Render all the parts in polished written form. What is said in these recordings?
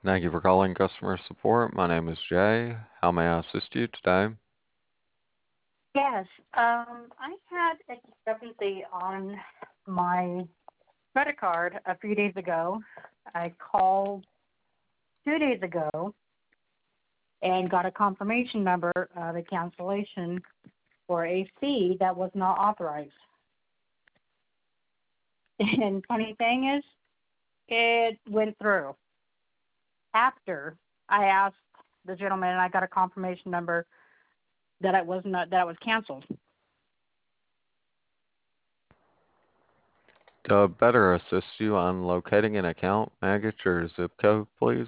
Thank you for calling customer support. My name is Jay. How may I assist you today? Yes, I had a discrepancy on my credit card a few days ago. I called 2 days ago and got a confirmation number of a cancellation for a fee that was not authorized. And funny thing is, it went through. After I asked the gentleman, and I got a confirmation number that it was canceled. To better assist you on locating an account, may I get your zip code, please?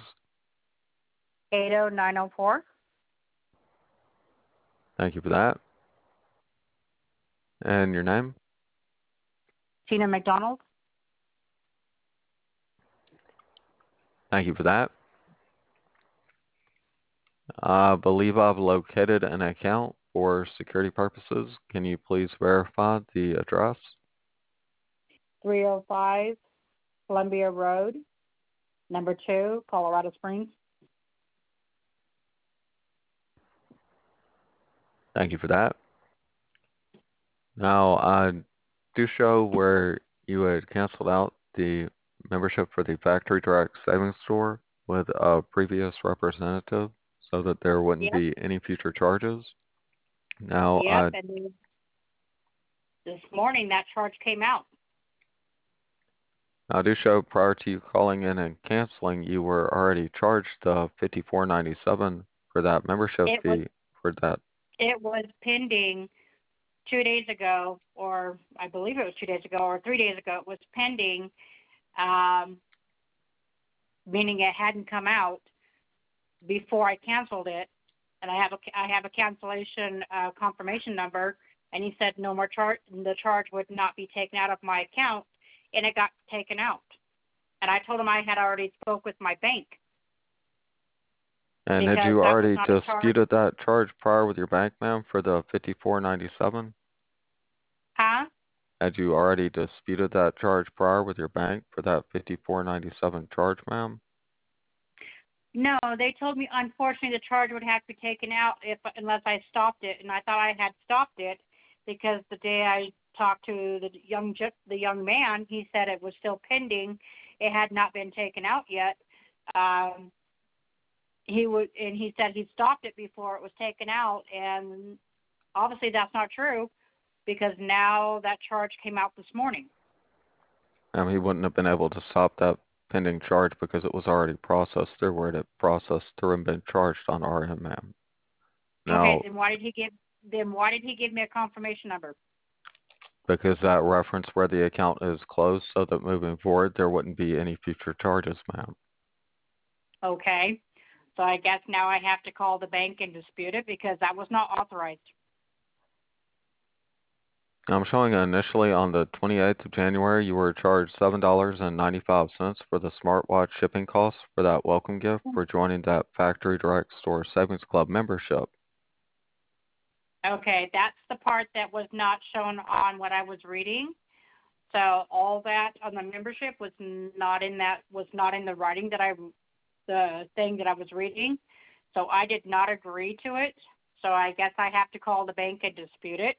80904. Thank you for that. And your name? Tina McDonald. Thank you for that. I believe I've located an account for security purposes. Can you please verify the address? 305 Columbia Road, number 2, Colorado Springs. Thank you for that. Now, I do show where you had canceled out the membership for the Factory Direct Savings Store with a previous representative so that there wouldn't Yep, be any future charges. Now, yep. And this morning that charge came out. I do show prior to you calling in and canceling, you were already charged the $54.97 for that membership It was fee for that. it was pending 2 days ago, or I believe it was 2 days ago, or 3 days ago. It was pending, um, meaning it hadn't come out before I canceled it. And I have a cancellation confirmation number, and he said no more charge. The charge would not be taken out of my account, and it got taken out. And I told him I had already spoke with my bank And had because you that was already not a charge. disputed that charge prior with your bank, ma'am, for the $54.97? Huh? Had you already disputed that charge prior with your bank for that $54.97 charge, ma'am? No, they told me unfortunately the charge would have to be taken out unless I stopped it, and I thought I had stopped it because the day I talked to the young man, he said it was still pending. It had not been taken out yet. Um, he said he stopped it before it was taken out, and obviously that's not true because now that charge came out this morning. He wouldn't have been able to stop that pending charge because it was already processed through where it processed through and been charged on our end, ma'am. Okay, Now, then why did he give me a confirmation number? because that reference where the account is closed so that moving forward there wouldn't be any future charges, ma'am. Okay. So I guess now I have to call the bank and dispute it because that was not authorized. I'm showing initially on the 28th of January you were charged $7.95 for the smartwatch shipping costs for that welcome gift for joining that Factory Direct Store Savings Club membership. Okay, that's the part that was not shown on what I was reading. So all that on the membership was not in the writing the thing that I was reading. So I did not agree to it. So I guess I have to call the bank and dispute it.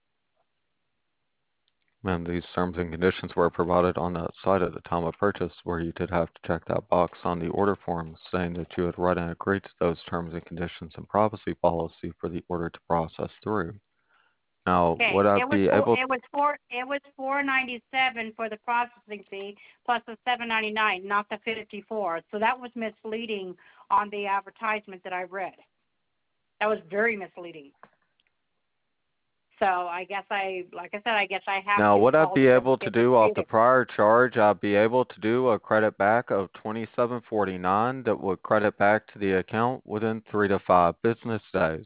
And these terms and conditions were provided on that site at the time of purchase where you did have to check that box on the order form saying that you had read and agreed to those terms and conditions and privacy policy for the order to process through. Now, Okay, would I be able it was $4.97 for the processing fee plus the $7.99, not the 54. So that was misleading on the advertisement that I read. That was very misleading. So I guess like I said, I guess I have Now, to would I call the be bank able to and do off dispute the it. prior charge, I'd be able to do a credit back of $27.49 that would credit back to the account within 3 to 5 business days.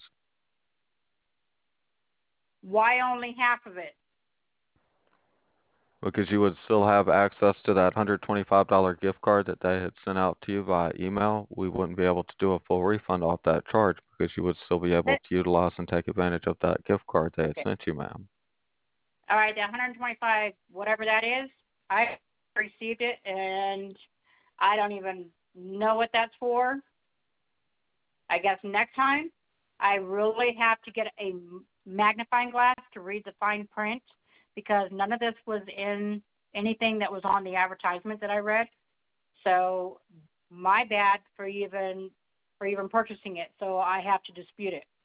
Why only half of it? Because you would still have access to that $125 gift card that they had sent out to you via email. We wouldn't be able to do a full refund off that charge because you would still be able That, to utilize and take advantage of that gift card they had okay. sent you, ma'am. All right, the 125, whatever that is, I received it, and I don't even know what that's for. I guess next time I really have to get a magnifying glass to read the fine print, because none of this was in anything that was on the advertisement that I read. So my bad for even purchasing it. So I have to dispute it.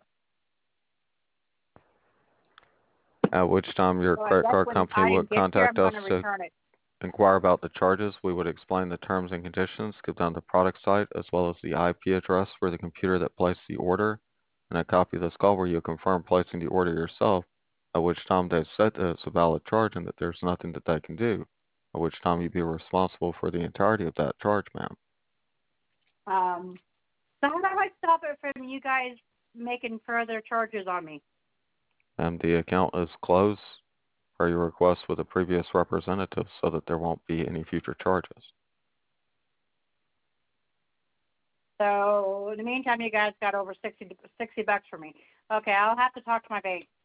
At which time your So I credit guess card when company item would gets here, contact I'm going us to to return it. inquire about the charges. We would explain the terms and conditions, give them the product site, as well as the IP address for the computer that placed the order, and a copy of this call where you confirm placing the order yourself, at which time they've said that it's a valid charge and that there's nothing that they can do, at which time you'd be responsible for the entirety of that charge, ma'am. So how do I stop it from you guys making further charges on me? And the account is closed per your request with a previous representative so that there won't be any future charges. So in the meantime, you guys got over 60 bucks for me. Okay, I'll have to talk to my bank.